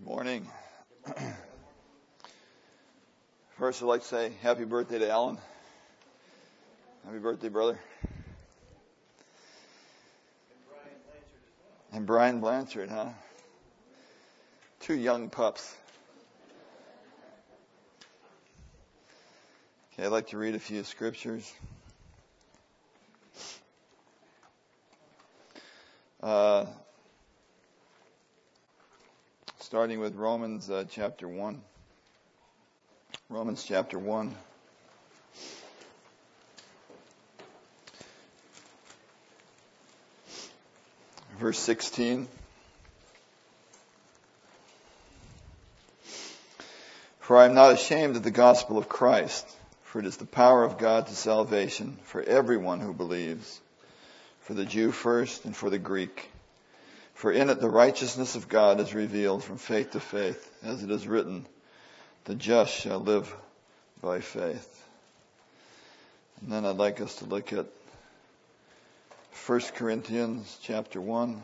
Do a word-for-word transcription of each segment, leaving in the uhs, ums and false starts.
Good morning. First, I'd like to say happy birthday to Alan. Happy birthday, brother. And Brian Blanchard, huh? Two young pups. Okay, I'd like to read a few scriptures. Uh, starting with Romans uh, chapter one. Romans chapter one. Verse sixteen. For I am not ashamed of the gospel of Christ, for it is the power of God to salvation for everyone who believes, for the Jew first and for the Greek. For in it the righteousness of God is revealed from faith to faith, as it is written, the just shall live by faith. And then I'd like us to look at First Corinthians chapter one.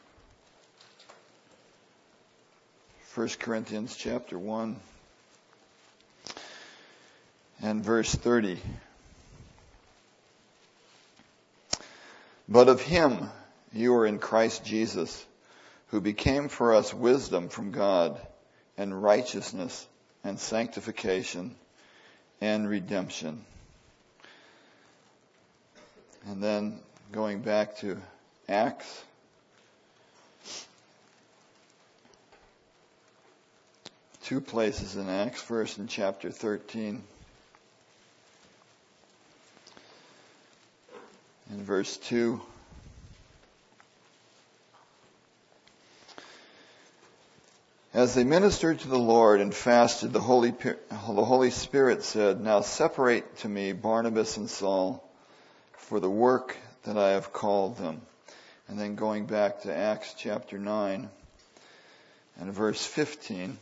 First Corinthians chapter one and verse thirty. But of him you are in Christ Jesus, who became for us wisdom from God, and righteousness, and sanctification, and redemption. And then going back to Acts, two places in Acts, first in chapter thirteen, in verse two. As they ministered to the Lord and fasted, the Holy, the Holy Spirit said, now separate to me Barnabas and Saul for the work that I have called them. And then going back to Acts chapter nine and verse fifteen.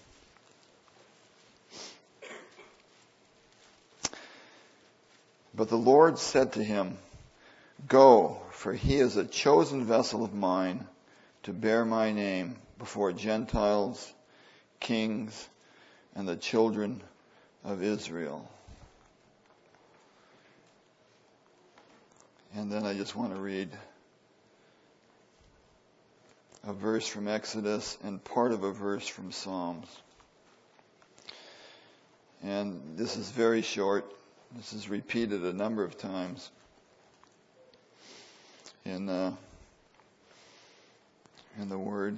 But the Lord said to him, go, for he is a chosen vessel of mine to bear my name before Gentiles, kings, and the children of Israel. And then I just want to read a verse from Exodus and part of a verse from Psalms. And this is very short. This is repeated a number of times in uh, in the Word.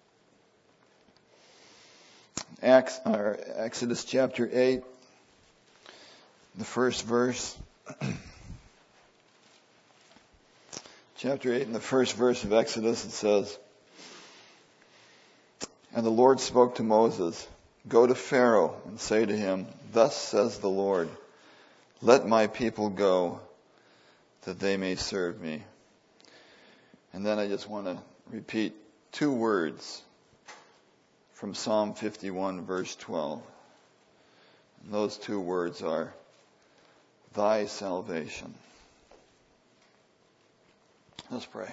Acts, or Exodus chapter eight, the first verse. Chapter eight and the first verse of Exodus, it says, and the Lord spoke to Moses, go to Pharaoh and say to him, thus says the Lord, let my people go, that they may serve me. And then I just want to repeat two words from Psalm fifty-one, verse twelve. And those two words are, thy salvation. Let's pray.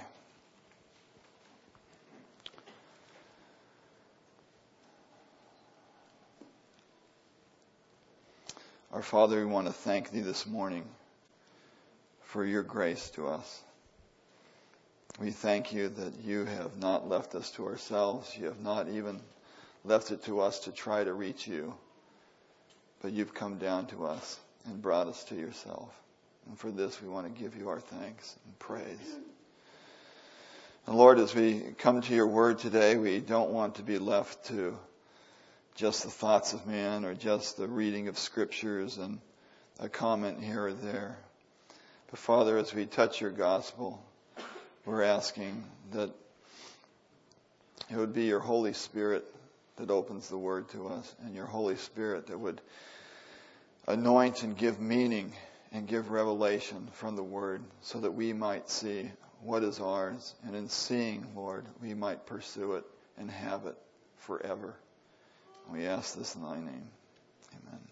Our Father, we want to thank thee this morning for your grace to us. We thank you that you have not left us to ourselves. You have not even left it to us to try to reach you. But you've come down to us and brought us to yourself. And for this we want to give you our thanks and praise. And Lord, as we come to your word today, we don't want to be left to just the thoughts of man or just the reading of scriptures and a comment here or there. But Father, as we touch your gospel, we're asking that it would be your Holy Spirit that opens the word to us, and your Holy Spirit that would anoint and give meaning and give revelation from the word so that we might see what is ours, and in seeing, Lord, we might pursue it and have it forever. We ask this in thy name. Amen.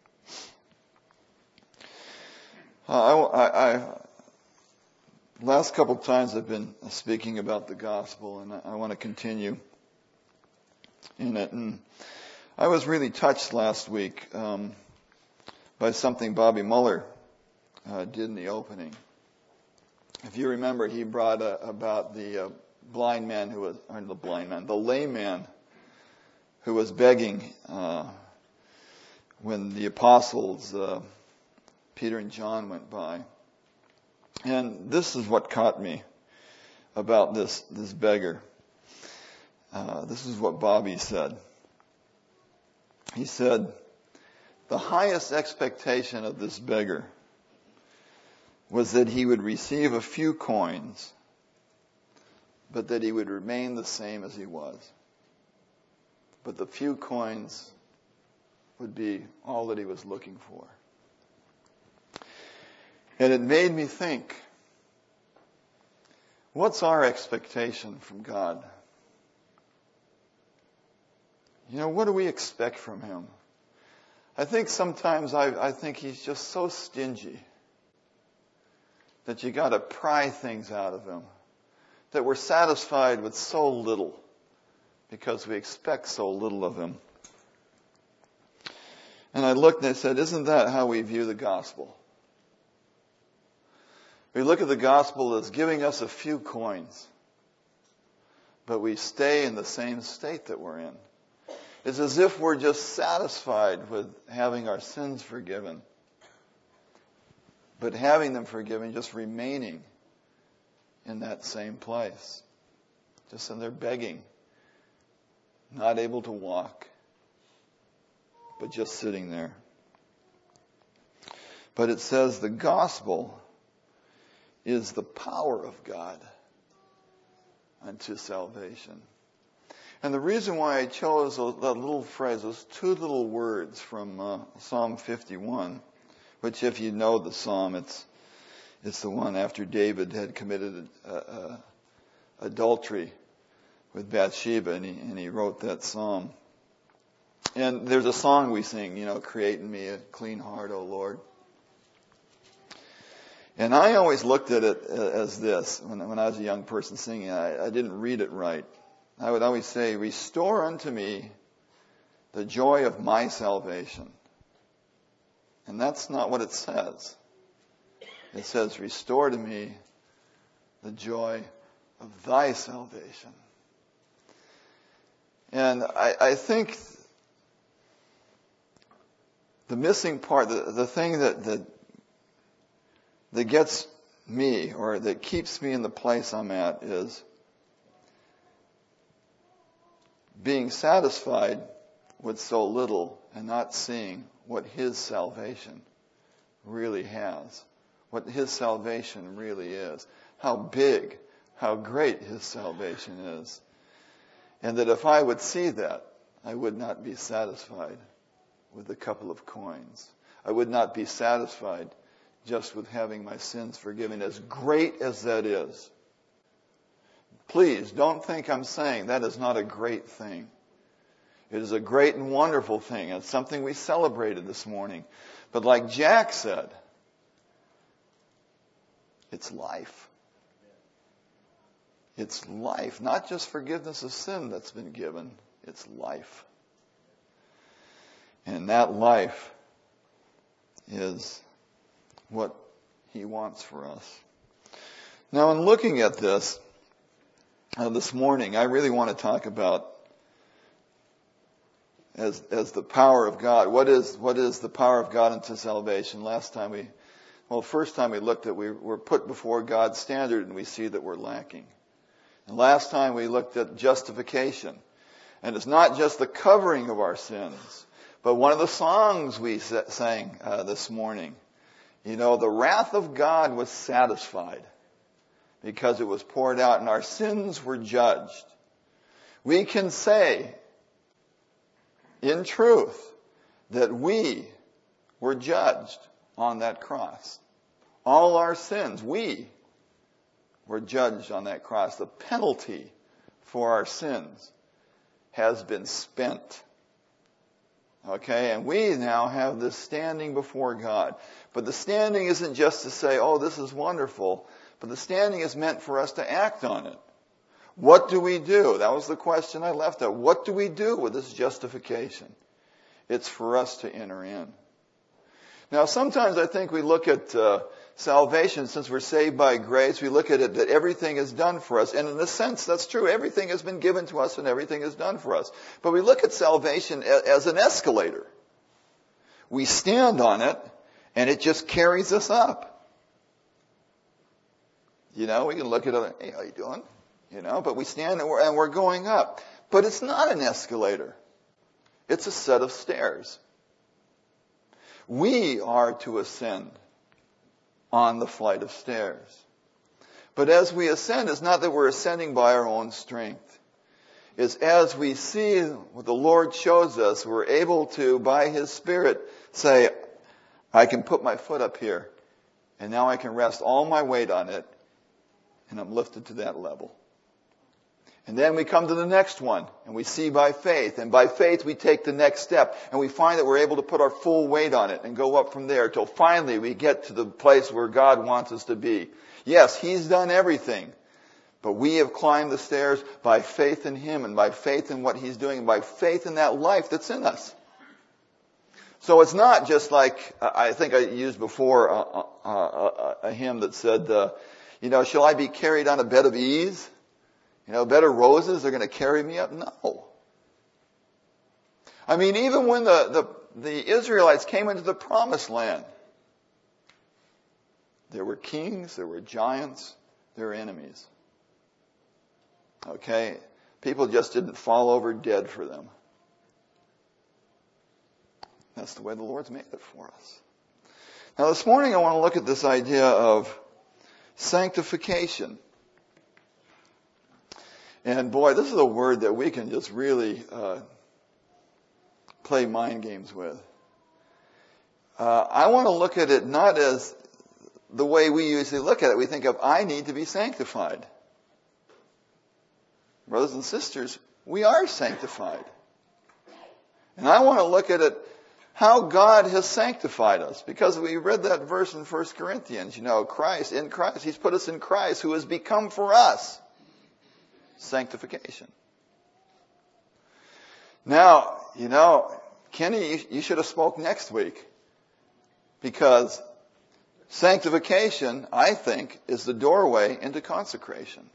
Uh, I, I, I, last couple of times I've been speaking about the gospel, and I, I want to continue. in it. And I was really touched last week um, by something Bobby Muller uh, did in the opening. If you remember, he brought uh, about the uh, blind man who was, or the blind man, the lame man who was begging uh, when the apostles, uh, Peter and John, went by. And this is what caught me about this, this beggar. Uh, this is what Bobby said. He said, the highest expectation of this beggar was that he would receive a few coins, but that he would remain the same as he was. But the few coins would be all that he was looking for. And it made me think, what's our expectation from God? You know, what do we expect from Him? I think sometimes I, I think He's just so stingy that you got to pry things out of Him, that we're satisfied with so little because we expect so little of Him. And I looked and I said, isn't that how we view the gospel? We look at the gospel as giving us a few coins, but we stay in the same state that we're in. It's as if we're just satisfied with having our sins forgiven, but having them forgiven, just remaining in that same place. Just in there begging, not able to walk, but just sitting there. But it says the gospel is the power of God unto salvation. And the reason why I chose that little phrase, those two little words from uh, Psalm fifty-one, which if you know the psalm, it's it's the one after David had committed uh, uh, adultery with Bathsheba, and he, and he wrote that psalm. And there's a song we sing, you know, create in me a clean heart, O Lord. And I always looked at it as this, when, when I was a young person singing, I, I didn't read it right. I would always say, restore unto me the joy of my salvation. And that's not what it says. It says, restore to me the joy of thy salvation. And I, I think the missing part, the, the thing that, that that gets me, or that keeps me in the place I'm at, is being satisfied with so little and not seeing what His salvation really has, what His salvation really is, how big, how great His salvation is. And that if I would see that, I would not be satisfied with a couple of coins. I would not be satisfied just with having my sins forgiven, as great as that is. Please don't think I'm saying that is not a great thing. It is a great and wonderful thing. It's something we celebrated this morning. But like Jack said, it's life. It's life, not just forgiveness of sin that's been given. It's life. And that life is what He wants for us. Now, in looking at this uh, this morning, I really want to talk about as as the power of God. What is what is the power of God unto salvation? Last time we, well, first time we looked at, we were put before God's standard and we see that we're lacking. And last time we looked at justification, and it's not just the covering of our sins, but one of the songs we sang uh, this morning. You know, the wrath of God was satisfied because it was poured out and our sins were judged. We can say, in truth, that we were judged on that cross. All our sins, we were judged on that cross. The penalty for our sins has been spent. Okay, and we now have this standing before God. But the standing isn't just to say, oh, this is wonderful, but the standing is meant for us to act on it. What do we do? That was the question I left out. What do we do with this justification? It's for us to enter in. Now, sometimes I think we look at uh, salvation, since we're saved by grace, we look at it that everything is done for us. And in a sense, that's true. Everything has been given to us and everything is done for us. But we look at salvation as an escalator. We stand on it, and it just carries us up. You know, we can look at it, hey, how you doing? You know, but we stand and we're, and we're going up. But it's not an escalator. It's a set of stairs. We are to ascend on the flight of stairs. But as we ascend, it's not that we're ascending by our own strength. It's as we see what the Lord shows us, we're able to, by His Spirit, say, I can put my foot up here, and now I can rest all my weight on it, and I'm lifted to that level. And then we come to the next one, and we see by faith. And by faith, we take the next step, and we find that we're able to put our full weight on it and go up from there till finally we get to the place where God wants us to be. Yes, He's done everything, but we have climbed the stairs by faith in Him and by faith in what He's doing and by faith in that life that's in us. So it's not just like, I think I used before a, a, a, a hymn that said, uh, you know, shall I be carried on a bed of ease? You know, bed of roses are going to carry me up? No. I mean, even when the, the, the Israelites came into the promised land, there were kings, there were giants, there were enemies. Okay? People just didn't fall over dead for them. That's the way the Lord's made it for us. Now this morning I want to look at this idea of sanctification. And boy, this is a word that we can just really uh, play mind games with. Uh, I want to look at it not as the way we usually look at it. We think of, I need to be sanctified. Brothers and sisters, we are sanctified. And I want to look at it how God has sanctified us. Because we read that verse in First Corinthians, you know, Christ, in Christ, He's put us in Christ, who has become for us sanctification. Now, you know, Kenny, you, you should have spoke next week. Because sanctification, I think, is the doorway into consecration.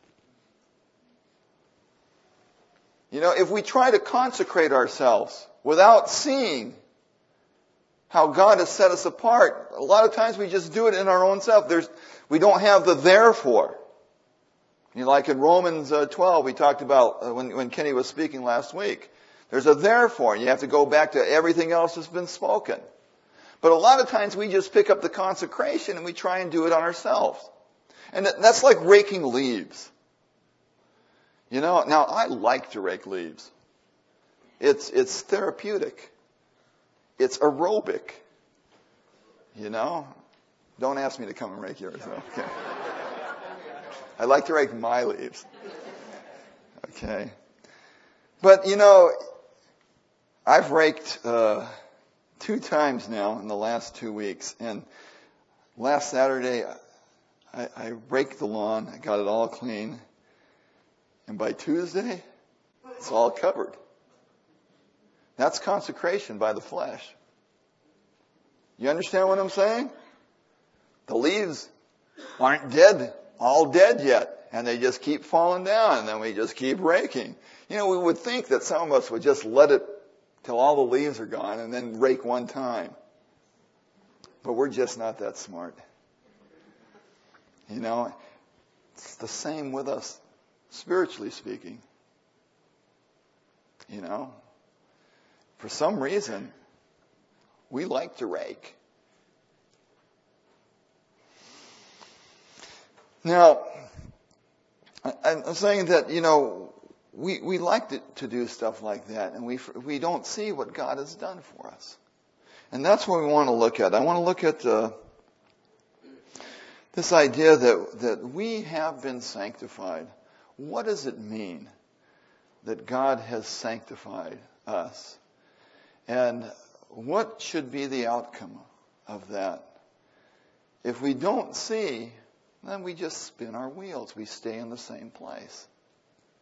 You know, if we try to consecrate ourselves without seeing how God has set us apart, a lot of times we just do it in our own self. There's, we don't have the therefore. You know, like in Romans uh, twelve, we talked about uh, when, when Kenny was speaking last week. There's a therefore, and you have to go back to everything else that's been spoken. But a lot of times we just pick up the consecration and we try and do it on ourselves. And that's like raking leaves. You know, now I like to rake leaves. It's, it's therapeutic. It's aerobic. You know? Don't ask me to come and rake yours, though. Okay. I like to rake my leaves. Okay. But, you know, I've raked uh, two times now in the last two weeks. And last Saturday, I, I raked the lawn. I got it all clean. And by Tuesday, it's all covered. That's consecration by the flesh. You understand what I'm saying? The leaves aren't dead, all dead yet. And they just keep falling down. And then we just keep raking. You know, we would think that some of us would just let it till all the leaves are gone and then rake one time. But we're just not that smart. You know, it's the same with us, spiritually speaking. You know, for some reason, we like to rake. Now, I'm saying that, you know, we, we like to, to do stuff like that, and we, we don't see what God has done for us. And that's what we want to look at. I want to look at uh, this idea that, that we have been sanctified. What does it mean that God has sanctified us? And what should be the outcome of that? If we don't see, then we just spin our wheels. We stay in the same place.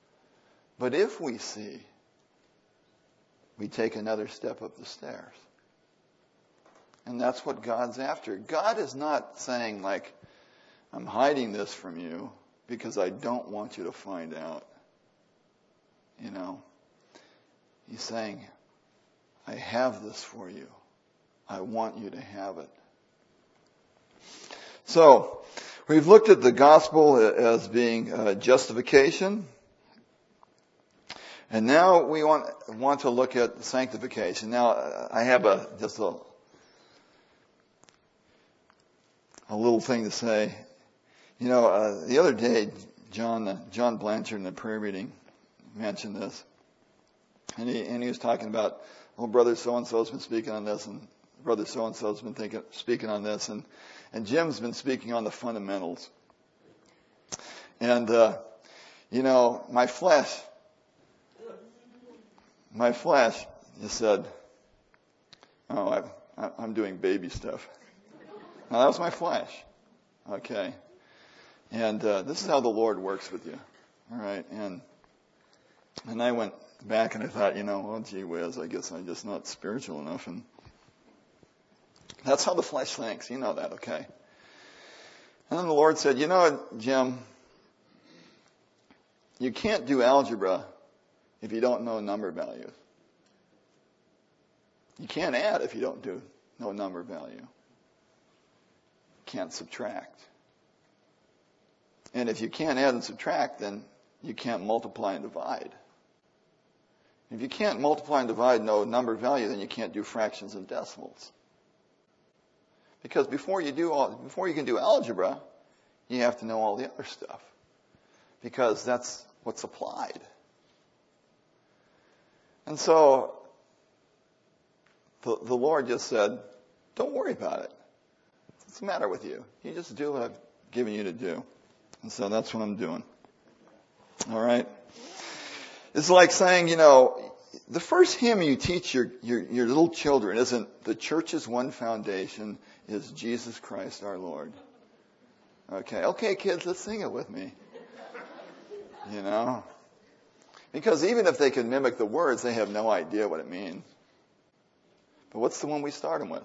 But if we see, we take another step up the stairs. And that's what God's after. God is not saying, like, I'm hiding this from you because I don't want you to find out. You know, he's saying, I have this for you. I want you to have it. So, we've looked at the gospel as being uh, justification. And now we want want to look at sanctification. Now, I have a just a, a little thing to say. You know, uh, the other day, John uh, John Blanchard in the prayer meeting mentioned this, and he and he was talking about, well, brother so and so's been speaking on this, and brother so and so's been thinking speaking on this, and and Jim's been speaking on the fundamentals. And uh, you know, my flesh. My flesh just said, oh, I've, I'm doing baby stuff. Now, that was my flesh. Okay. And uh, this is how the Lord works with you. All right. And and I went back and I thought, you know, well, gee whiz, I guess I'm just not spiritual enough. And that's how the flesh thinks. You know that, okay? And then the Lord said, you know, Jim, you can't do algebra if you don't know number values. You can't add if you don't do know number value. You can't subtract. And if you can't add and subtract, then you can't multiply and divide. If you can't multiply and divide no number value, then you can't do fractions and decimals. Because before you do all, before you can do algebra, you have to know all the other stuff. Because that's what's applied. And so, the, the Lord just said, don't worry about it. What's the matter with you? You just do what I've given you to do. And so that's what I'm doing. All right? It's like saying, you know, the first hymn you teach your, your, your little children isn't the church's one foundation is Jesus Christ our Lord. Okay, okay, kids, let's sing it with me. You know? Because even if they can mimic the words, they have no idea what it means. But what's the one we start them with?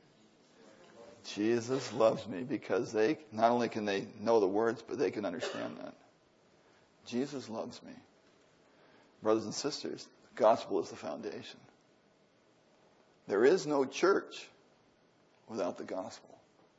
Jesus loves me, because they not only can they know the words, but they can understand that. Jesus loves me. Brothers and sisters, the gospel is the foundation. There is no church without the gospel.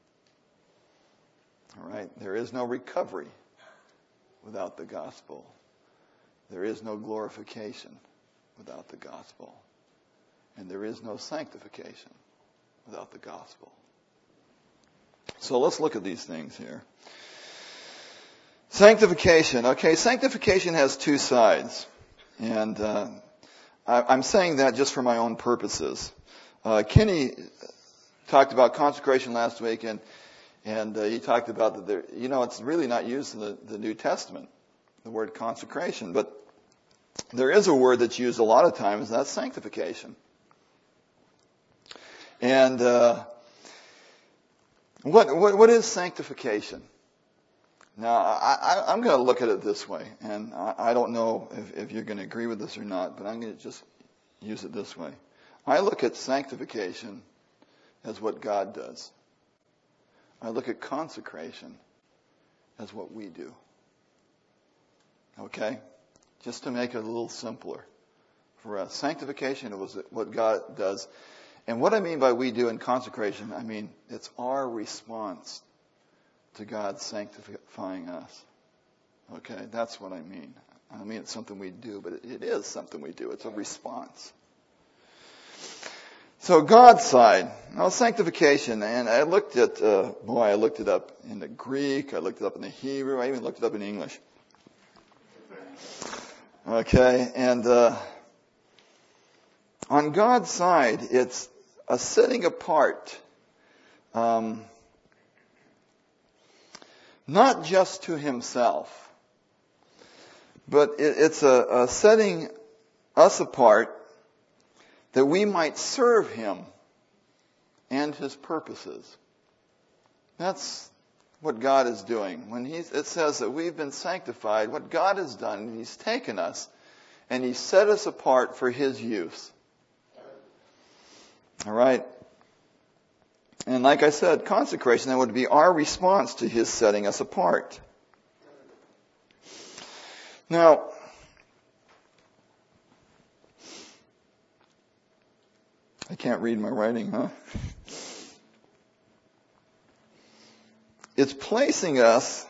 All right? There is no recovery without the gospel. There is no glorification without the gospel. And there is no sanctification without the gospel. So let's look at these things here. Sanctification. Okay, sanctification has two sides. And uh, I, I'm saying that just for my own purposes. Uh, Kenny talked about consecration last week, and, and uh, he talked about that there, you know, it's really not used in the, the New Testament, the word consecration. But there is a word that's used a lot of times, and that's sanctification. And uh, what, what what is sanctification? Now, I, I, I'm going to look at it this way, and I, I don't know if, if you're going to agree with this or not, but I'm going to just use it this way. I look at sanctification as what God does. I look at consecration as what we do. Okay? Just to make it a little simpler for us. Sanctification was what God does. And what I mean by we do in consecration, I mean it's our response to God sanctifying us. Okay, that's what I mean. I mean it's something we do, but it, it is something we do. It's a response. So God's side, now sanctification, and I looked at, uh, boy, I looked it up in the Greek, I looked it up in the Hebrew, I even looked it up in English. Okay, and uh, on God's side, it's a setting apart, um, not just to himself, but it, it's a, a setting us apart that we might serve him and his purposes. That's what God is doing. When he's, it says that we've been sanctified, what God has done, he's taken us and He set us apart for His use. All right? And like I said, consecration, that would be our response to His setting us apart. Now, I can't read my writing, huh? It's placing us,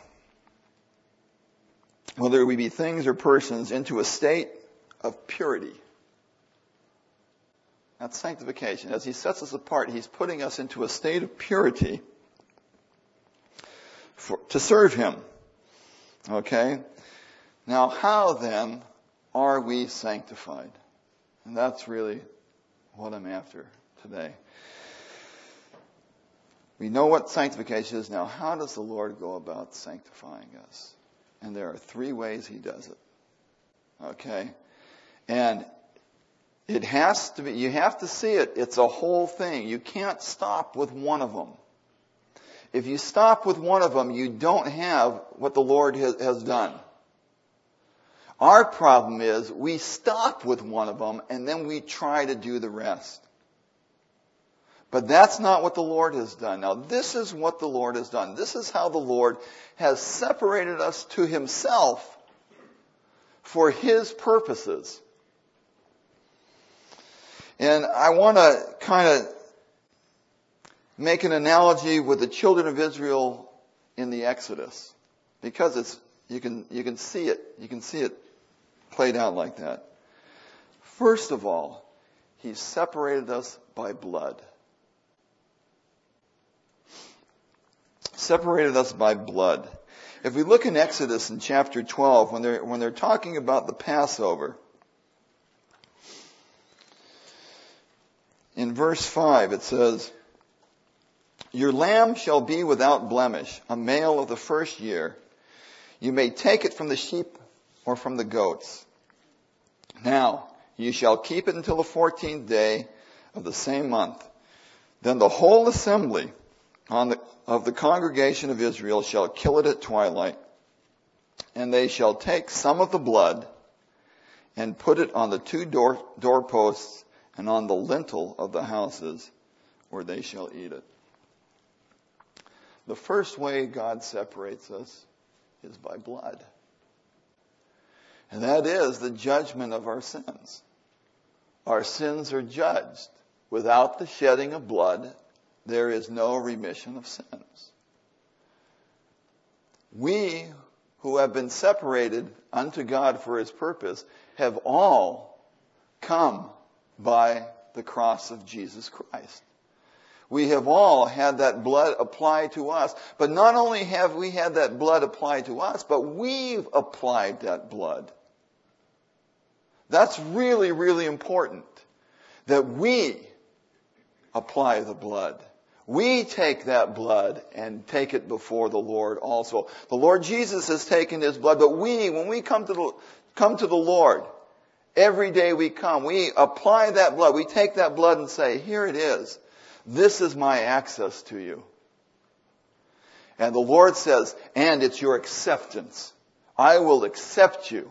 whether we be things or persons, into a state of purity. That's sanctification. As He sets us apart, He's putting us into a state of purity for, to serve Him. Okay? Now, how then are we sanctified? And that's really what I'm after today. We know what sanctification is. Now, how does the Lord go about sanctifying us? And there are three ways He does it. Okay? And it has to be, you have to see it. It's a whole thing. You can't stop with one of them. If you stop with one of them, you don't have what the Lord has, has done. Our problem is we stop with one of them and then we try to do the rest. But that's not what the Lord has done. Now, this is what the Lord has done. This is how the Lord has separated us to Himself for His purposes. And I want to kind of make an analogy with the children of Israel in the Exodus, because it's you can you can see it you can see it played out like that. First of all, He separated us by blood. Separated us by blood. If we look in Exodus in chapter twelve, when they're when they're talking about the Passover, in verse five it says, "Your lamb shall be without blemish, a male of the first year. You may take it from the sheep or from the goats. Now, you shall keep it until the fourteenth day of the same month. Then the whole assembly on the, of the congregation of Israel shall kill it at twilight, and they shall take some of the blood and put it on the two door, doorposts and on the lintel of the houses, where they shall eat it." The first way God separates us is by blood. And that is the judgment of our sins. Our sins are judged. Without the shedding of blood, there is no remission of sins. We who have been separated unto God for His purpose have all come by the cross of Jesus Christ. We have all had that blood applied to us. But not only have we had that blood applied to us, but we've applied that blood. That's really, really important. That we apply the blood. We take that blood and take it before the Lord also. The Lord Jesus has taken His blood, but we, when we come to the, come to the Lord, every day we come, we apply that blood. We take that blood and say, here it is. This is my access to you. And the Lord says, and it's your acceptance. I will accept you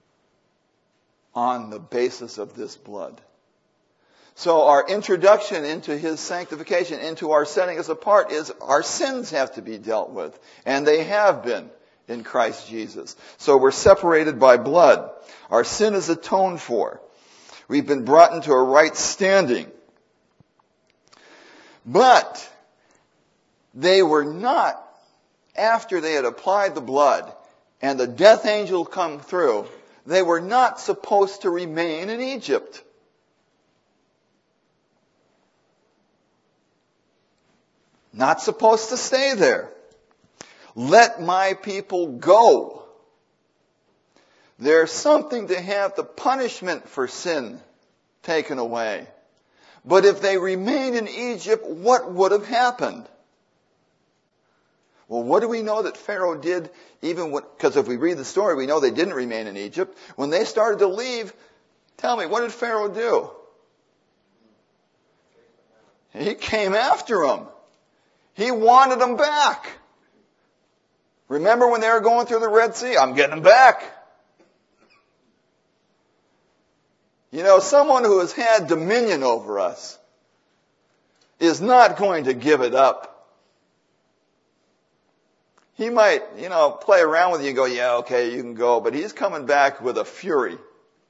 on the basis of this blood. So our introduction into His sanctification, into our setting us apart, is our sins have to be dealt with. And they have been in Christ Jesus. So we're separated by blood. Our sin is atoned for. We've been brought into a right standing. But they were not, after they had applied the blood and the death angel come through, they were not supposed to remain in Egypt. Not supposed to stay there. Let my people go. There's something to have the punishment for sin taken away. But if they remained in Egypt, what would have happened? Well, what do we know that Pharaoh did, even when, because if we read the story, we know they didn't remain in Egypt. When they started to leave, tell me, what did Pharaoh do? He came after them. He wanted them back. Remember when they were going through the Red Sea? I'm getting them back. You know, someone who has had dominion over us is not going to give it up. He might, you know, play around with you and go, yeah, okay, you can go, but he's coming back with a fury.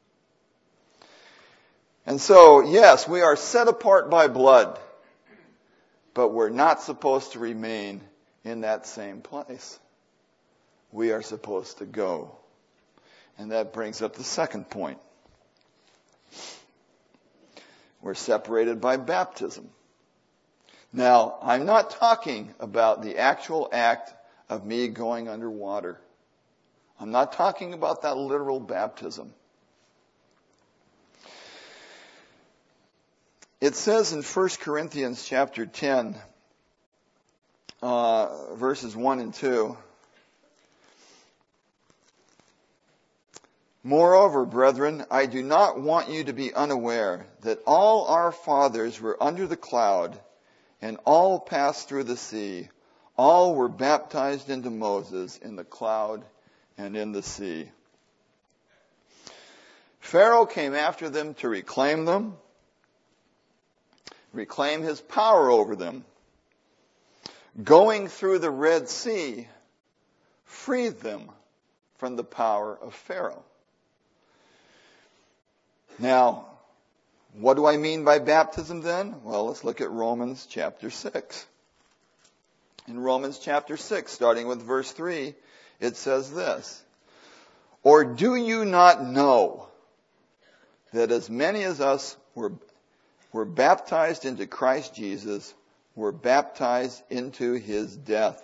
And so, yes, we are set apart by blood, but we're not supposed to remain in that same place. We are supposed to go. And that brings up the second point. We're separated by baptism. Now, I'm not talking about the actual act of me going underwater. I'm not talking about that literal baptism. It says in First Corinthians chapter ten, uh, verses one and two, "Moreover, brethren, I do not want you to be unaware that all our fathers were under the cloud, and all passed through the sea. All were baptized into Moses in the cloud and in the sea." Pharaoh came after them to reclaim them, reclaim his power over them. Going through the Red Sea freed them from the power of Pharaoh. Now, what do I mean by baptism then? Well, let's look at Romans chapter six. In Romans chapter six, starting with verse three, it says this, "Or do you not know that as many as us were, were baptized into Christ Jesus, were baptized into his death?"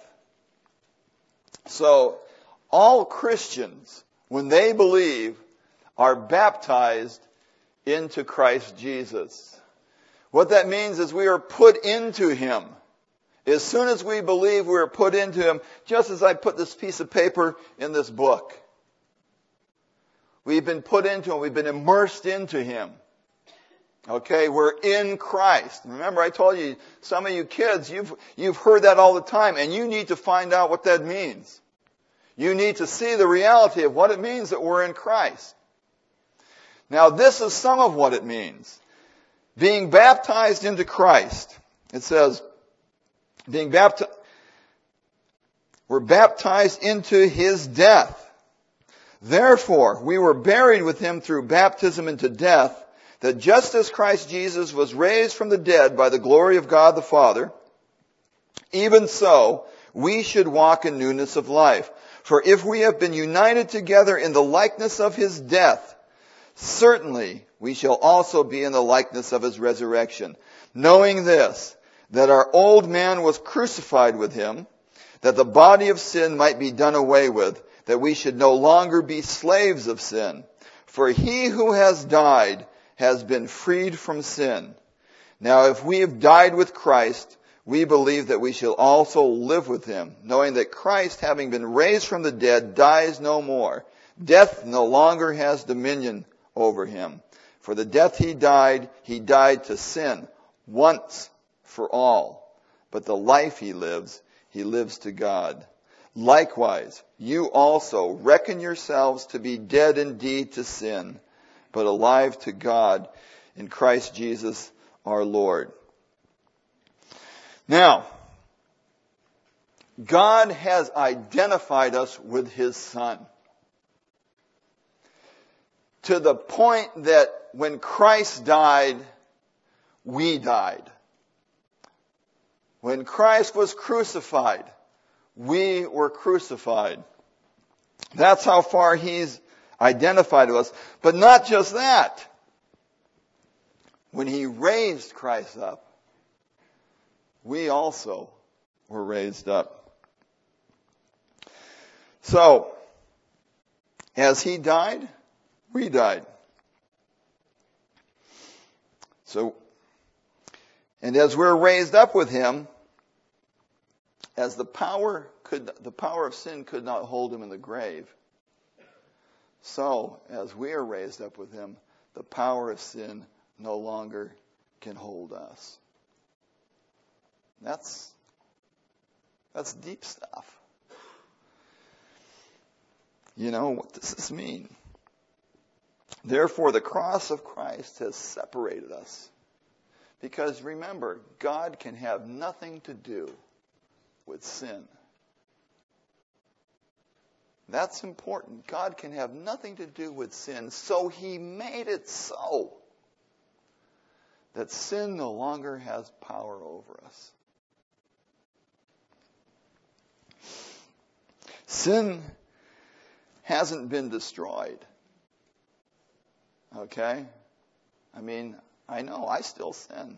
So, all Christians, when they believe, are baptized into Christ Jesus. What that means is we are put into him. As soon as we believe, we are put into him, just as I put this piece of paper in this book. We've been put into him. We've been immersed into him. Okay, we're in Christ. Remember, I told you, some of you kids, you've, you've heard that all the time, and you need to find out what that means. You need to see the reality of what it means that we're in Christ. Now, this is some of what it means. Being baptized into Christ. It says, being baptized, we're baptized into his death. Therefore, we were buried with him through baptism into death, that just as Christ Jesus was raised from the dead by the glory of God the Father, even so we should walk in newness of life. For if we have been united together in the likeness of his death, certainly we shall also be in the likeness of his resurrection. Knowing this, that our old man was crucified with him, that the body of sin might be done away with, that we should no longer be slaves of sin. For he who has died has been freed from sin. Now if we have died with Christ, we believe that we shall also live with him, knowing that Christ, having been raised from the dead, dies no more. Death no longer has dominion over him. For the death he died, he died to sin once for all. But the life he lives, he lives to God. Likewise, you also reckon yourselves to be dead indeed to sin, but alive to God in Christ Jesus our Lord. Now, God has identified us with his Son, to the point that when Christ died, we died. When Christ was crucified, we were crucified. That's how far he's identified us. But not just that. When he raised Christ up, we also were raised up. So, as he died, we died. So, and as we're raised up with him, as the power could, the power of sin could not hold him in the grave, so as we are raised up with him, the power of sin no longer can hold us. That's, that's deep stuff. You know, what does this mean? Therefore, the cross of Christ has separated us. Because remember, God can have nothing to do with sin. That's important. God can have nothing to do with sin, so he made it so that sin no longer has power over us. Sin hasn't been destroyed. Okay? I mean, I know I still sin.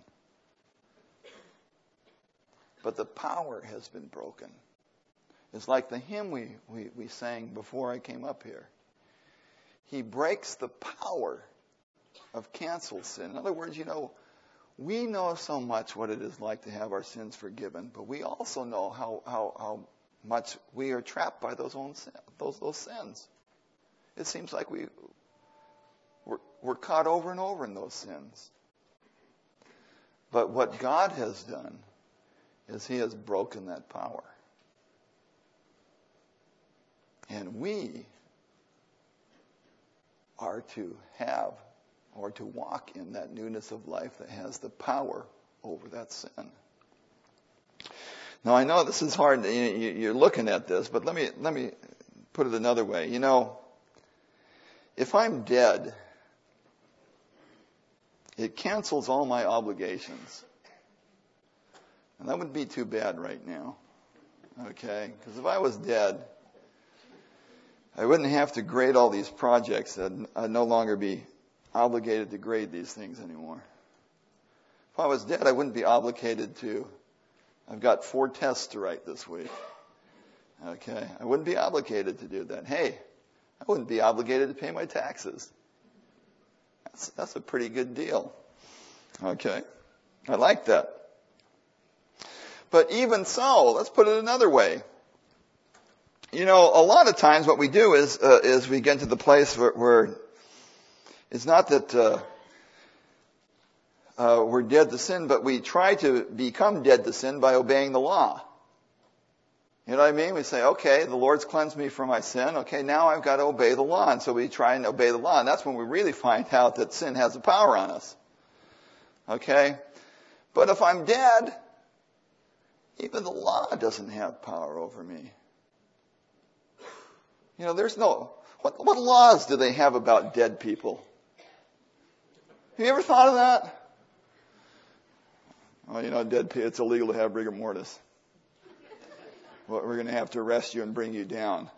But the power has been broken. It's like the hymn we, we, we sang before I came up here. He breaks the power of canceled sin. In other words, you know, we know so much what it is like to have our sins forgiven, but we also know how, how, how much we are trapped by those own sin, those those sins. It seems like we we're, we're caught over and over in those sins. But what God has done is he has broken that power. And we are to have or to walk in that newness of life that has the power over that sin. Now, I know this is hard. You're looking at this, but let me let me put it another way. You know, if I'm dead, it cancels all my obligations. And that wouldn't be too bad right now. Okay? Because if I was dead, I wouldn't have to grade all these projects. I'd, I'd no longer be obligated to grade these things anymore. If I was dead, I wouldn't be obligated to, I've got four tests to write this week. Okay? I wouldn't be obligated to do that. Hey, I wouldn't be obligated to pay my taxes. That's, that's a pretty good deal. Okay? I like that. But even so, let's put it another way. You know, a lot of times what we do is uh, is we get to the place where, where it's not that uh, uh, we're dead to sin, but we try to become dead to sin by obeying the law. You know what I mean? We say, okay, the Lord's cleansed me from my sin. Okay, now I've got to obey the law. And so we try and obey the law. And that's when we really find out that sin has a power on us. Okay? But if I'm dead, even the law doesn't have power over me. You know, there's no, what, what laws do they have about dead people? Have you ever thought of that? Well, you know, dead people, it's illegal to have rigor mortis. Well, we're going to have to arrest you and bring you down.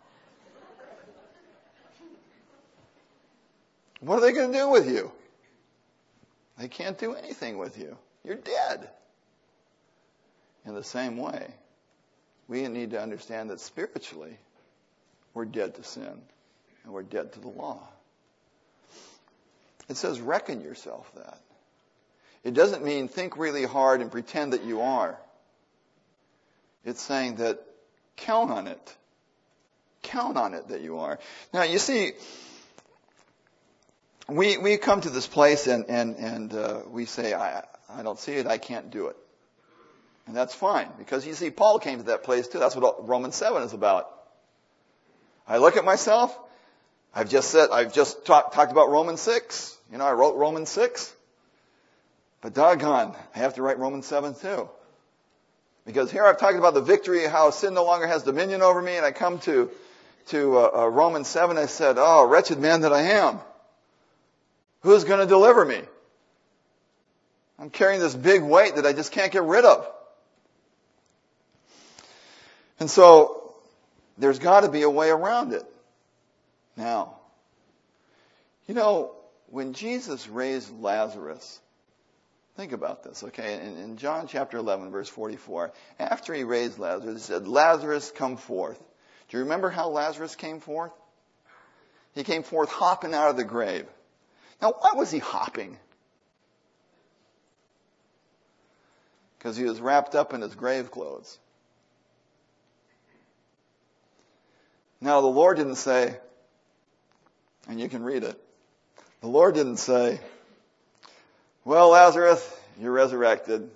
What are they going to do with you? They can't do anything with you. You're dead. In the same way, we need to understand that spiritually, we're dead to sin, and we're dead to the law. It says, reckon yourself that. It doesn't mean think really hard and pretend that you are. It's saying that count on it. Count on it that you are. Now, you see, we we come to this place and, and, and uh, we say, I, I don't see it, I can't do it. And that's fine, because you see, Paul came to that place too. That's what Romans seven is about. I look at myself. I've just said, I've just talk, talked about Romans six. You know, I wrote Romans six. But doggone, I have to write Romans seven too. Because here I've talked about the victory, how sin no longer has dominion over me, and I come to, to uh, uh, Romans seven, I said, oh, wretched man that I am. Who's going to deliver me? I'm carrying this big weight that I just can't get rid of. And so, there's got to be a way around it. Now, you know, when Jesus raised Lazarus, think about this, okay? In, in John chapter eleven, verse forty-four, after he raised Lazarus, he said, Lazarus, come forth. Do you remember how Lazarus came forth? He came forth hopping out of the grave. Now, why was he hopping? Because he was wrapped up in his grave clothes. Now, the Lord didn't say, and you can read it, the Lord didn't say, well, Lazarus, you're resurrected.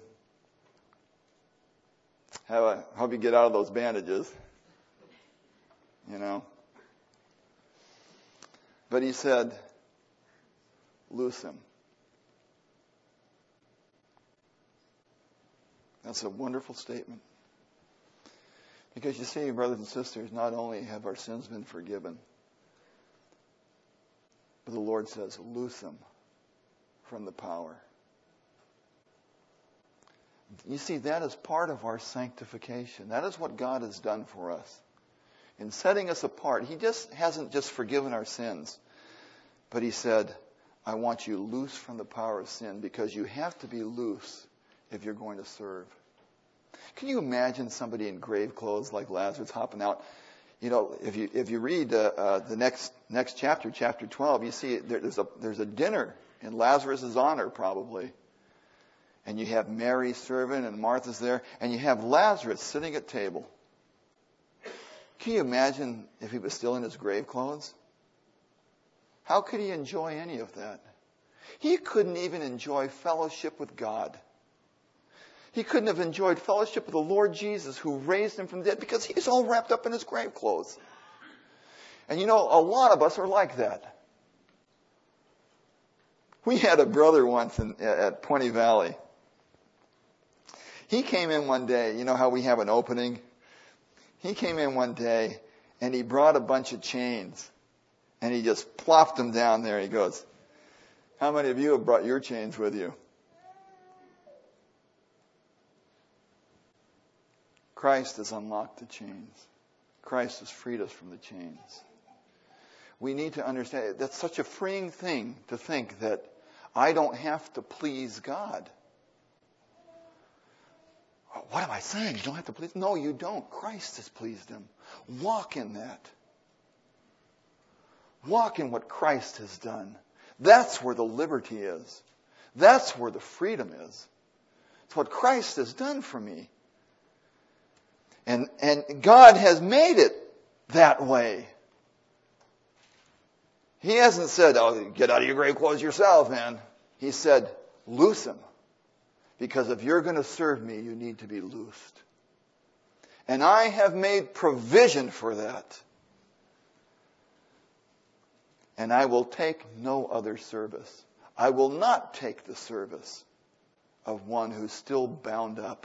Have a, hope you get out of those bandages. You know. But he said, loose him. That's a wonderful statement. Because you see, brothers and sisters, not only have our sins been forgiven, but the Lord says, loose them from the power. You see, that is part of our sanctification. That is what God has done for us. In setting us apart, He just hasn't just forgiven our sins, but He said, I want you loose from the power of sin, because you have to be loose if you're going to serve. Can you imagine somebody in grave clothes like Lazarus hopping out? You know, if you if you read uh, uh, the next next chapter, chapter twelve, you see there, there's a there's a dinner in Lazarus' honor probably, and you have Mary serving and Martha's there, and you have Lazarus sitting at table. Can you imagine if he was still in his grave clothes? How could he enjoy any of that? He couldn't even enjoy fellowship with God. He couldn't have enjoyed fellowship with the Lord Jesus who raised him from the dead, because he's all wrapped up in his grave clothes. And you know, a lot of us are like that. We had a brother once in, at Pointe Valley. He came in one day, you know how we have an opening? He came in one day and he brought a bunch of chains and he just plopped them down there. He goes, how many of you have brought your chains with you? Christ has unlocked the chains. Christ has freed us from the chains. We need to understand, that's such a freeing thing to think that I don't have to please God. What am I saying? You don't have to please? No, you don't. Christ has pleased him. Walk in that. Walk in what Christ has done. That's where the liberty is. That's where the freedom is. It's what Christ has done for me. And, and God has made it that way. He hasn't said, oh, get out of your grave clothes yourself, man. He said, loose him. Because if you're going to serve me, you need to be loosed. And I have made provision for that. And I will take no other service. I will not take the service of one who's still bound up.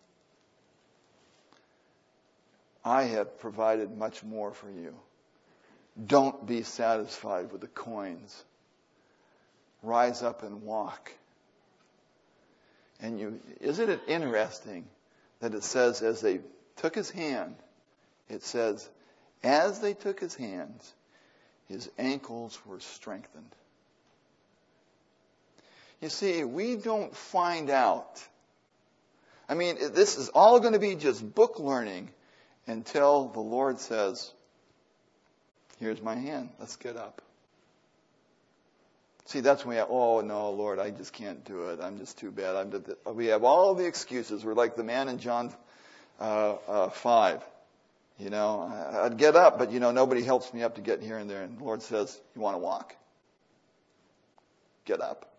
I have provided much more for you. Don't be satisfied with the coins. Rise up and walk. And you, isn't it interesting that it says as they took his hand, it says, as they took his hands, his ankles were strengthened. You see, we don't find out. I mean, this is all going to be just book learning until the Lord says, here's my hand, let's get up. See, that's when we have, oh, no, Lord, I just can't do it. I'm just too bad. I'm the, we have all the excuses. We're like the man in John uh, uh, five. You know, I'd get up, but, you know, nobody helps me up to get here and there. And the Lord says, you want to walk? Get up.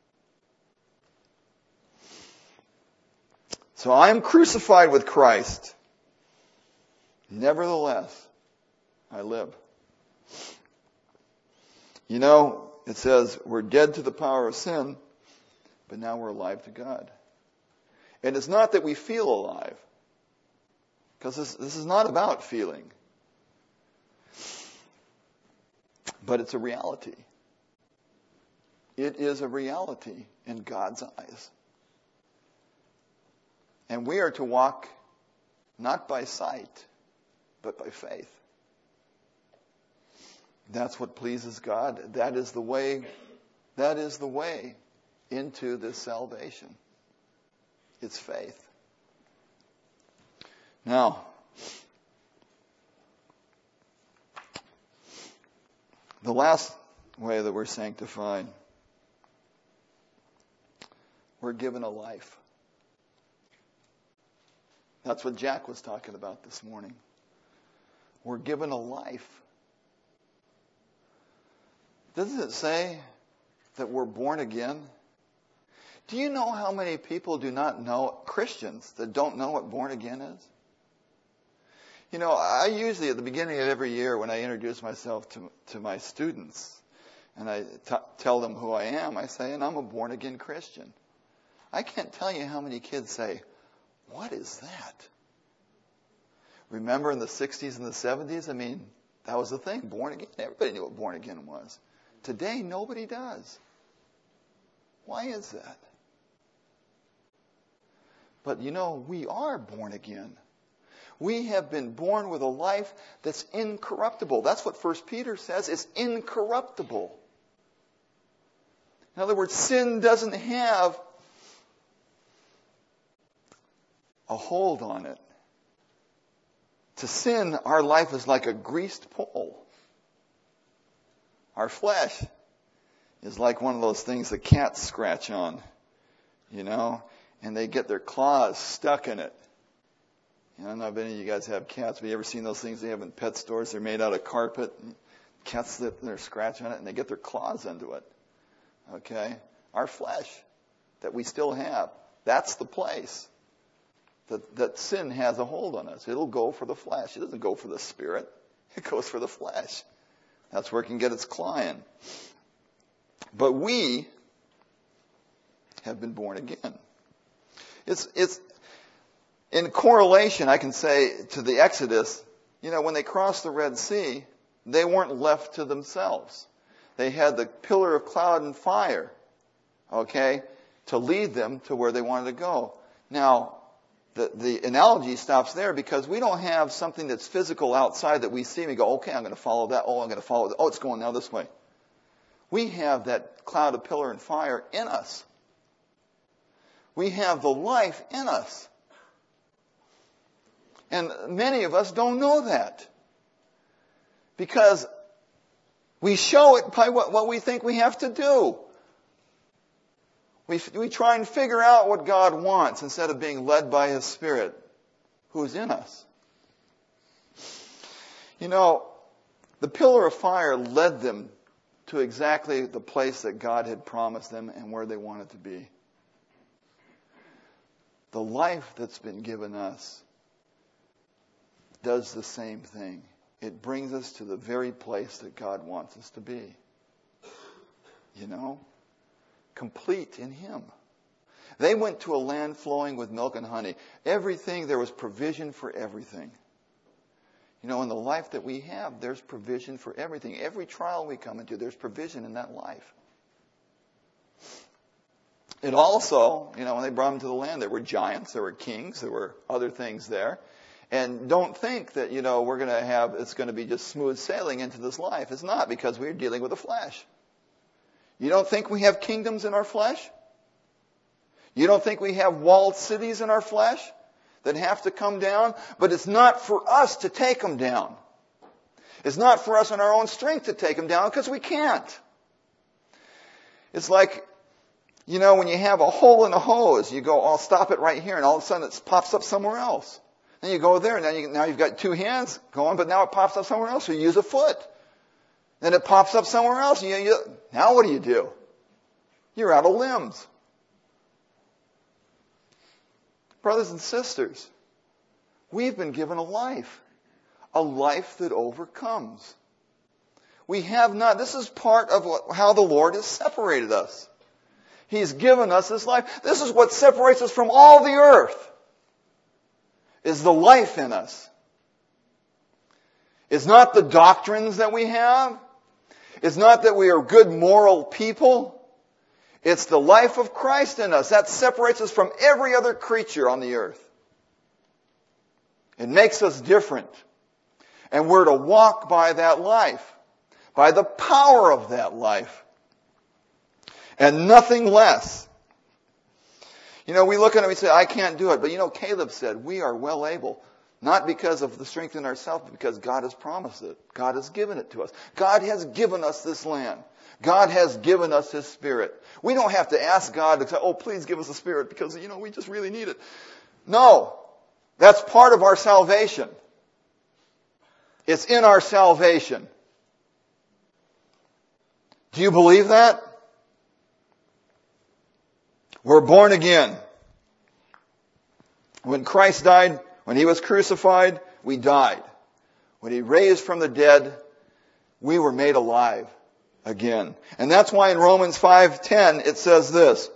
So I am crucified with Christ. Nevertheless, I live. You know, it says we're dead to the power of sin, but now we're alive to God. And it's not that we feel alive, because this, this is not about feeling. But it's a reality. It is a reality in God's eyes. And we are to walk not by sight, but by faith. That's what pleases God. That is the way, that is the way into this salvation. It's faith. Now, the last way that we're sanctified, we're given a life. That's what Jack was talking about this morning. We're given a life. Doesn't it say that we're born again? Do you know how many people do not know, Christians, that don't know what born again is? You know, I usually at the beginning of every year when I introduce myself to, to my students, and I t- tell them who I am, I say, and I'm a born-again Christian. I can't tell you how many kids say, what is that? Remember in the sixties and the seventies? I mean, that was the thing, born again. Everybody knew what born again was. Today, nobody does. Why is that? But you know, we are born again. We have been born with a life that's incorruptible. That's what First Peter says. It's incorruptible. In other words, sin doesn't have a hold on it. To sin, our life is like a greased pole. Our flesh is like one of those things that cats scratch on, you know, and they get their claws stuck in it. You know, I don't know if any of you guys have cats, but you ever seen those things they have in pet stores? They're made out of carpet. And cats slip and they're scratching on it, and they get their claws into it. Okay? Our flesh that we still have, that's the place that, that sin has a hold on us. It'll go for the flesh. It doesn't go for the spirit. It goes for the flesh. That's where it can get its claw in. But we have been born again. It's, it's, in correlation, I can say, to the Exodus, you know, when they crossed the Red Sea, they weren't left to themselves. They had the pillar of cloud and fire, okay, to lead them to where they wanted to go. Now, the, the analogy stops there because we don't have something that's physical outside that we see and we go, okay, I'm going to follow that. Oh, I'm going to follow that. Oh, it's going now this way. We have that cloud of pillar and fire in us. We have the life in us. And many of us don't know that. Because we show it by what, what we think we have to do. We, we try and figure out what God wants instead of being led by His Spirit, who is in us. You know, the pillar of fire led them to exactly the place that God had promised them and where they wanted to be. The life that's been given us does the same thing. It brings us to the very place that God wants us to be. You know? Complete in Him. They went to a land flowing with milk and honey. Everything, there was provision for everything. You know, in the life that we have, there's provision for everything. Every trial we come into, there's provision in that life. It also, you know, when they brought them to the land, there were giants, there were kings, there were other things there. And don't think that, you know, we're going to have, it's going to be just smooth sailing into this life. It's not, because we're dealing with the flesh. You don't think we have kingdoms in our flesh? You don't think we have walled cities in our flesh that have to come down? But it's not for us to take them down. It's not for us in our own strength to take them down, because we can't. It's like, you know, when you have a hole in a hose, you go, I'll stop it right here, and all of a sudden it pops up somewhere else. Then you go there, and now, you, now you've got two hands going, but now it pops up somewhere else, so you use a foot. Then it pops up somewhere else. You, you, now what do you do? You're out of limbs. Brothers and sisters, we've been given a life. A life that overcomes. We have not, this is part of what, how the Lord has separated us. He's given us this life. This is what separates us from all the earth. Is the life in us. It's not the doctrines that we have. It's not that we are good moral people. It's the life of Christ in us. That separates us from every other creature on the earth. It makes us different. And we're to walk by that life. By the power of that life. And nothing less. You know, we look at it and we say, I can't do it. But you know, Caleb said, we are well able. Not because of the strength in ourselves, but because God has promised it. God has given it to us. God has given us this land. God has given us His Spirit. We don't have to ask God to say, oh, please give us the Spirit because, you know, we just really need it. No. That's part of our salvation. It's in our salvation. Do you believe that? We're born again. When Christ died, when He was crucified, we died. When He raised from the dead, we were made alive again. And that's why in Romans five ten it says this.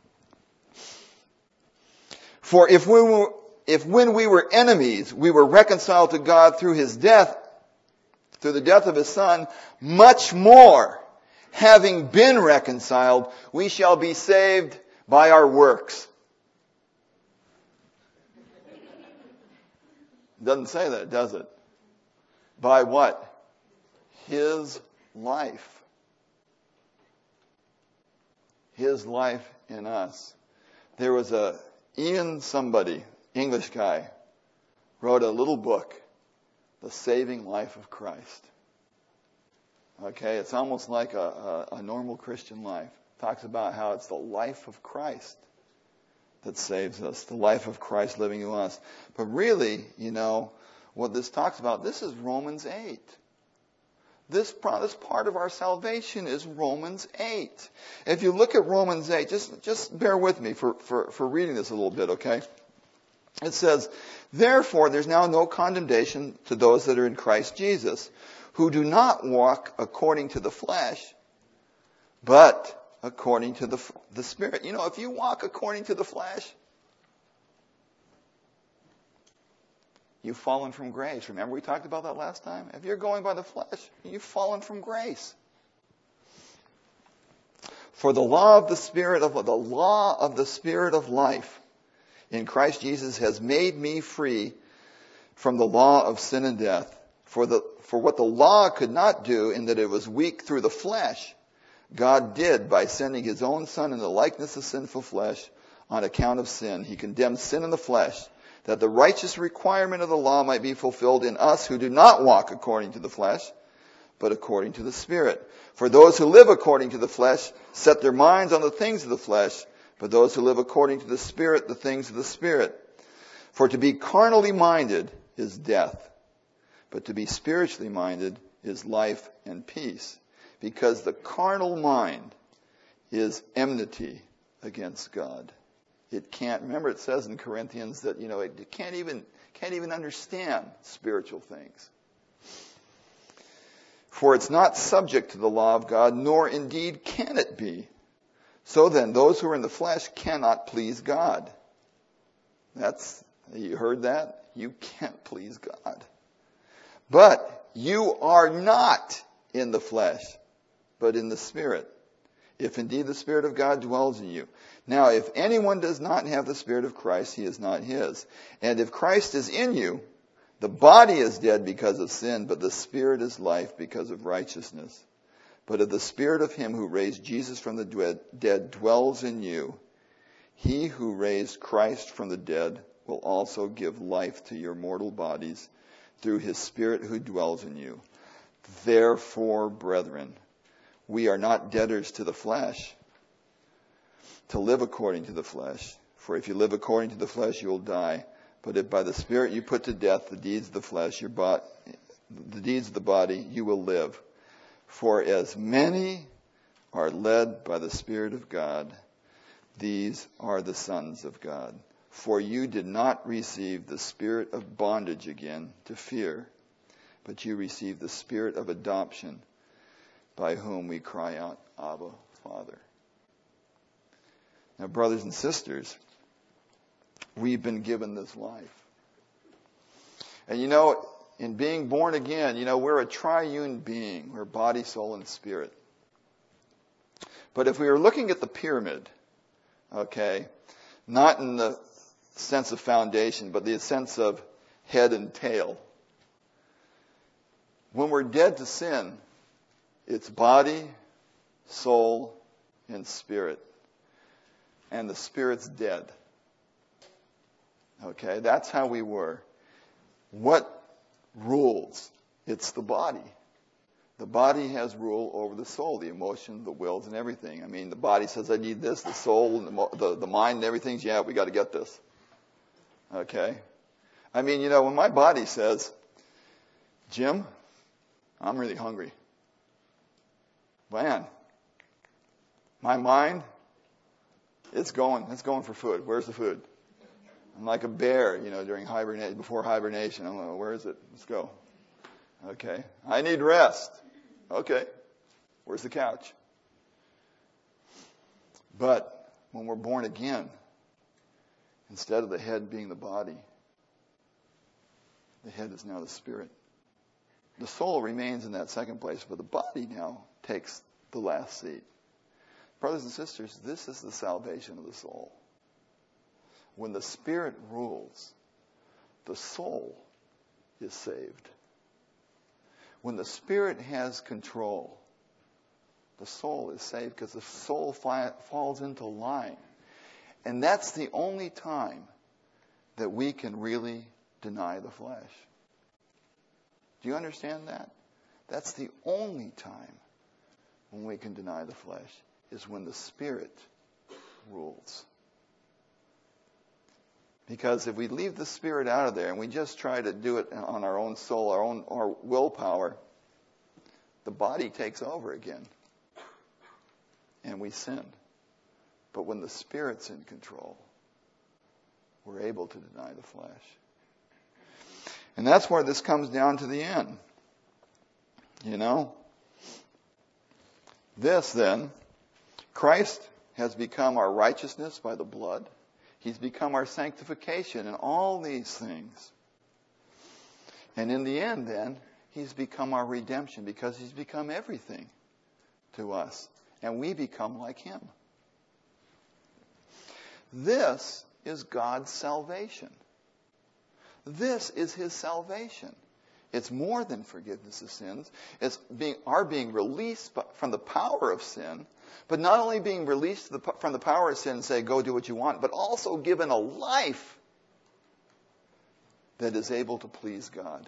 For if we were, if when we were enemies, we were reconciled to God through his death, through the death of his son, much more, having been reconciled, we shall be saved by our works. Doesn't say that, does it? By what? His life. His life in us. There was a Ian somebody, English guy, wrote a little book, The Saving Life of Christ. Okay, it's almost like a, a, a normal Christian life. It talks about how it's the life of Christ that saves us, the life of Christ living in us. But really, you know, what this talks about, this is Romans eight. This, this part of our salvation is Romans eight. If you look at Romans eight, just, just bear with me for, for, for reading this a little bit, okay? It says, therefore, there's now no condemnation to those that are in Christ Jesus, who do not walk according to the flesh, but according to the, the Spirit. You know, if you walk according to the flesh, you've fallen from grace. Remember we talked about that last time? If you're going by the flesh, you've fallen from grace. For the law of the Spirit of the law of the Spirit of life in Christ Jesus has made me free from the law of sin and death. For the for what the law could not do, in that it was weak through the flesh, God did by sending his own Son in the likeness of sinful flesh on account of sin. He condemned sin in the flesh, that the righteous requirement of the law might be fulfilled in us who do not walk according to the flesh, but according to the Spirit. For those who live according to the flesh set their minds on the things of the flesh, but those who live according to the Spirit, the things of the Spirit. For to be carnally minded is death, but to be spiritually minded is life and peace. Because the carnal mind is enmity against God. It can't, remember it says in Corinthians that, you know, it can't even, can't even understand spiritual things. For it's not subject to the law of God, nor indeed can it be. So then, those who are in the flesh cannot please God. That's, you heard that? You can't please God. But you are not in the flesh, but in the Spirit, if indeed the Spirit of God dwells in you. Now, if anyone does not have the Spirit of Christ, he is not his. And if Christ is in you, the body is dead because of sin, but the Spirit is life because of righteousness. But if the Spirit of him who raised Jesus from the dead dwells in you, he who raised Christ from the dead will also give life to your mortal bodies through his Spirit who dwells in you. Therefore, brethren, we are not debtors to the flesh, to live according to the flesh. For if you live according to the flesh, you will die. But if by the Spirit you put to death the deeds of the flesh, your bo- the deeds of the body, you will live. For as many are led by the Spirit of God, these are the sons of God. For you did not receive the spirit of bondage again to fear, but you received the Spirit of adoption, by whom we cry out, Abba, Father. Now, brothers and sisters, we've been given this life. And you know, in being born again, you know, we're a triune being. We're body, soul, and spirit. But if we were looking at the pyramid, okay, not in the sense of foundation, but the sense of head and tail. When we're dead to sin, it's body, soul, and spirit. And the spirit's dead. Okay, that's how we were. What rules? It's the body. The body has rule over the soul, the emotion, the wills, and everything. I mean, the body says, I need this. The soul and the, the, the mind and everything's, yeah, we got to get this. Okay? I mean, you know, when my body says, Jim, I'm really hungry. Man, my mind, it's going, it's going for food. Where's the food? I'm like a bear, you know, during hibernation, before hibernation. I'm like, where is it? Let's go. Okay. I need rest. Okay. Where's the couch? But when we're born again, instead of the head being the body, the head is now the spirit. The soul remains in that second place, but the body now takes the last seat. Brothers and sisters, this is the salvation of the soul. When the spirit rules, the soul is saved. When the spirit has control, the soul is saved because the soul fi- falls into line. And that's the only time that we can really deny the flesh. Do you understand that? That's the only time when we can deny the flesh, is when the Spirit rules. Because if we leave the Spirit out of there and we just try to do it on our own soul, our own our willpower, the body takes over again. And we sin. But when the Spirit's in control, we're able to deny the flesh. And that's where this comes down to the end. You know? This, then, Christ has become our righteousness by the blood. He's become our sanctification and all these things. And in the end, then, He's become our redemption because He's become everything to us. And we become like Him. This is God's salvation. This is His salvation. It's more than forgiveness of sins. It's being, our being released from the power of sin, but not only being released from the power of sin and say, go do what you want, but also given a life that is able to please God.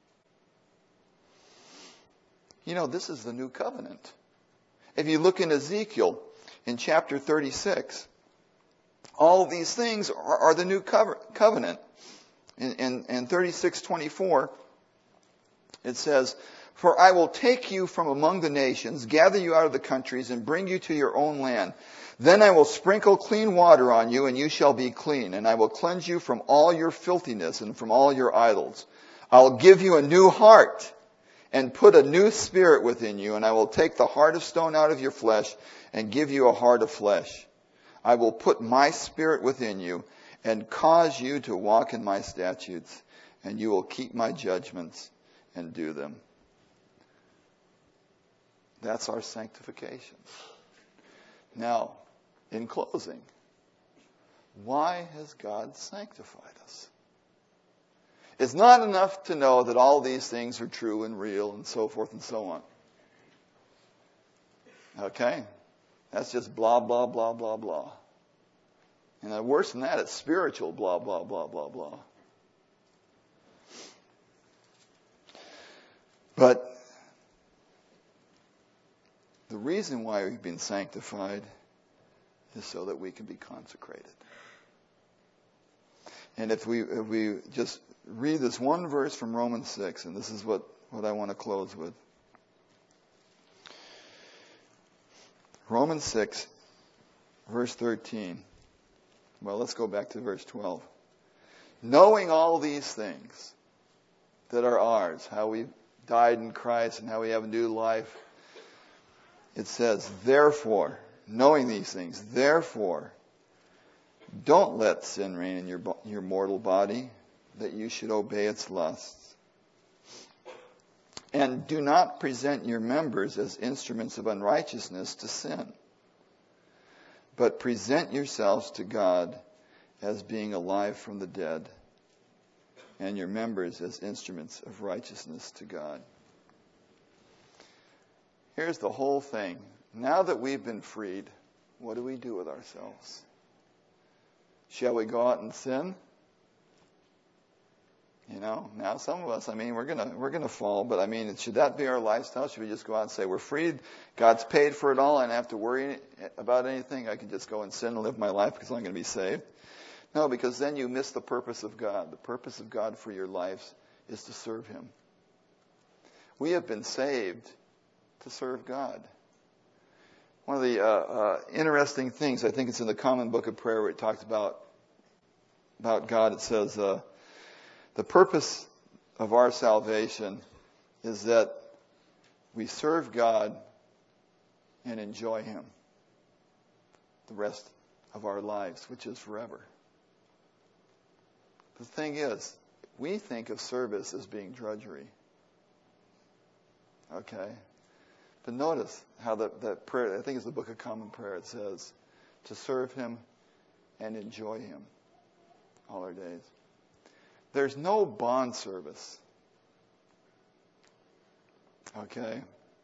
You know, this is the new covenant. If you look in Ezekiel, in chapter thirty-six, all these things are, are the new cover, covenant. In, in, in thirty-six twenty-four, it says, for I will take you from among the nations, gather you out of the countries, and bring you to your own land. Then I will sprinkle clean water on you, and you shall be clean. And I will cleanse you from all your filthiness and from all your idols. I will give you a new heart and put a new spirit within you. And I will take the heart of stone out of your flesh and give you a heart of flesh. I will put my spirit within you and cause you to walk in my statutes, and you will keep my judgments and do them. That's our sanctification. Now, in closing, why has God sanctified us? It's not enough to know that all these things are true and real and so forth and so on. Okay? That's just blah, blah, blah, blah, blah. And worse than that, it's spiritual blah, blah, blah, blah, blah. But the reason why we've been sanctified is so that we can be consecrated. And if we if we just read this one verse from Romans six, and this is what, what I want to close with. Romans six, verse thirteen. Well, let's go back to verse twelve. Knowing all these things that are ours, how we died in Christ and how we have a new life, it says, therefore, knowing these things, therefore, don't let sin reign in your, your mortal body, that you should obey its lusts. And do not present your members as instruments of unrighteousness to sin, but present yourselves to God as being alive from the dead, and your members as instruments of righteousness to God. Here's the whole thing. Now that we've been freed, what do we do with ourselves? Shall we go out and sin? You know, now some of us, I mean, we're gonna we're gonna fall, but I mean, should that be our lifestyle? Should we just go out and say we're freed? God's paid for it all. I don't have to worry about anything. I can just go and sin and live my life because I'm going to be saved. No, because then you miss the purpose of God. The purpose of God for your lives is to serve Him. We have been saved to serve God. One of the uh, uh, interesting things, I think it's in the Common Book of Prayer where it talks about about God. It says, uh, the purpose of our salvation is that we serve God and enjoy him the rest of our lives, which is forever. The thing is, we think of service as being drudgery. Okay? But notice how that, that prayer, I think it's the Book of Common Prayer, it says, to serve him and enjoy him all our days. There's no bond service. Okay?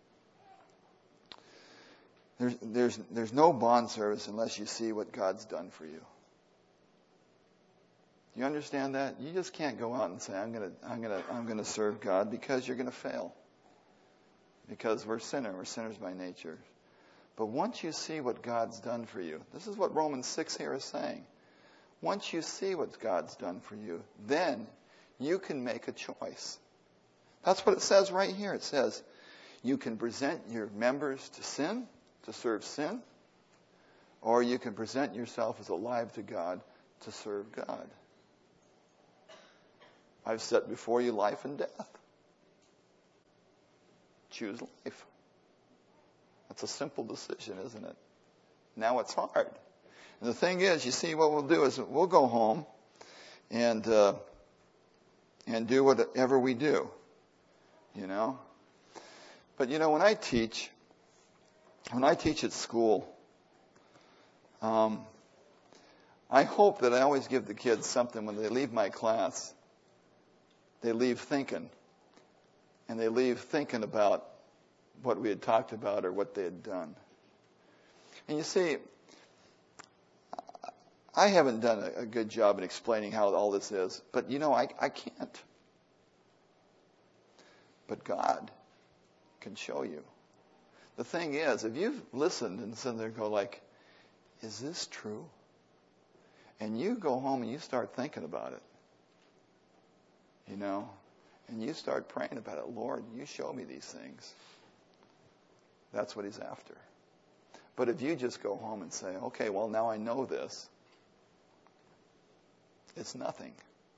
There's, there's, there's no bond service unless you see what God's done for you. You understand that? You just can't go out and say, I'm gonna, I'm gonna, I'm gonna serve God, because you're gonna fail. Because we're sinners, we're sinners by nature. But once you see what God's done for you, this is what Romans six here is saying. Once you see what God's done for you, then you can make a choice. That's what it says right here. It says, you can present your members to sin, to serve sin, or you can present yourself as alive to God to serve God. I've set before you life and death. Choose life. That's a simple decision, isn't it? Now it's hard. And the thing is, you see, what we'll do is we'll go home and uh, and do whatever we do, you know. But you know, when I teach, when I teach at school, um, I hope that I always give the kids something when they leave my class. They leave thinking, and they leave thinking about what we had talked about or what they had done. And you see, I haven't done a, a good job in explaining how all this is, but you know, I, I can't. But God can show you. The thing is, if you've listened and sit there and go like, is this true? And you go home and you start thinking about it, you know, and you start praying about it. Lord, you show me these things. That's what he's after. But if you just go home and say, okay, well, now I know this, it's nothing.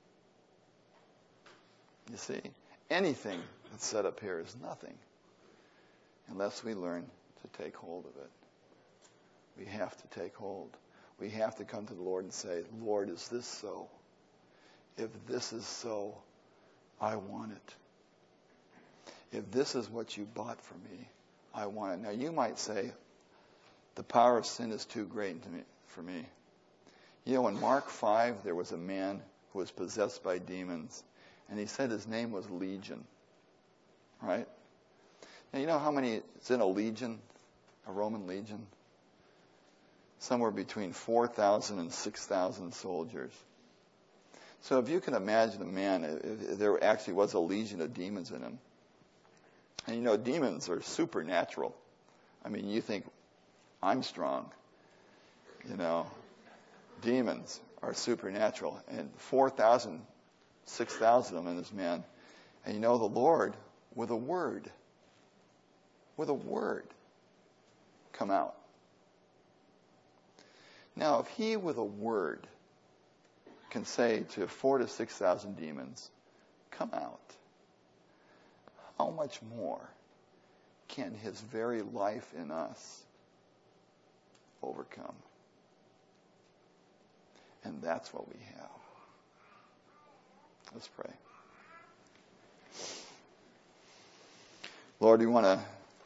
You see, anything that's set up here is nothing unless we learn to take hold of it. We have to take hold. We have to come to the Lord and say, Lord, is this so? If this is so, I want it. If this is what you bought for me, I want it. Now, you might say, the power of sin is too great to me, for me. You know, in Mark five, there was a man who was possessed by demons, and he said his name was Legion, right? Now, you know how many is in a legion, a Roman legion? Somewhere between four thousand and six thousand soldiers. So if you can imagine a man, if there actually was a legion of demons in him. And you know, demons are supernatural. I mean, you think, I'm strong. You know, demons are supernatural. And four thousand, six thousand of them in this man. And you know, the Lord, with a word, with a word, come out. Now, if he with a word can say to four to six thousand demons, come out, how much more can his very life in us overcome? And that's what we have. Let's pray. Lord, we want to,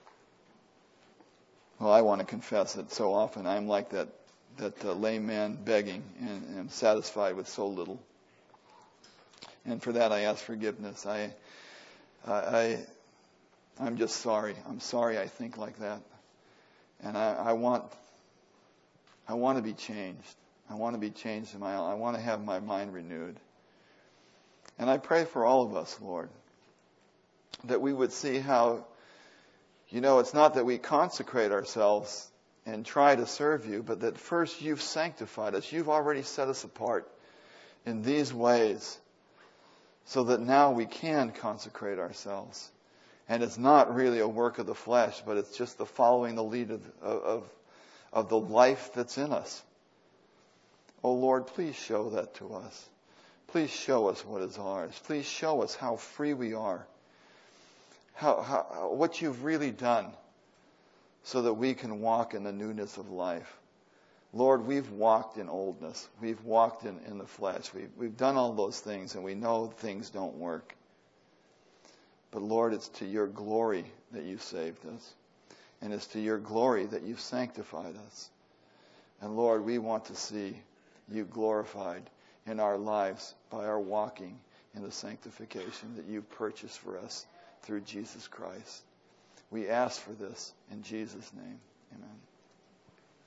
well, I want to confess that so often I'm like that that uh, lame man begging and, and am satisfied with so little. And for that I ask forgiveness. I, uh, I, I'm just sorry. I'm sorry I think like that. And I, I want, I want to be changed. I want to be changed in my, I want to have my mind renewed. And I pray for all of us, Lord, that we would see how, you know, it's not that we consecrate ourselves and try to serve you, but that first you've sanctified us. You've already set us apart in these ways so that now we can consecrate ourselves. And it's not really a work of the flesh, but it's just the following the lead of, of, of the life that's in us. Oh Lord, please show that to us. Please show us what is ours. Please show us how free we are. How, how what you've really done, so that we can walk in the newness of life. Lord, we've walked in oldness. We've walked in, in the flesh. We've, we've done all those things, and we know things don't work. But Lord, it's to your glory that you saved us. And it's to your glory that you've sanctified us. And Lord, we want to see you glorified in our lives by our walking in the sanctification that you've purchased for us through Jesus Christ. We ask for this in Jesus' name. Amen.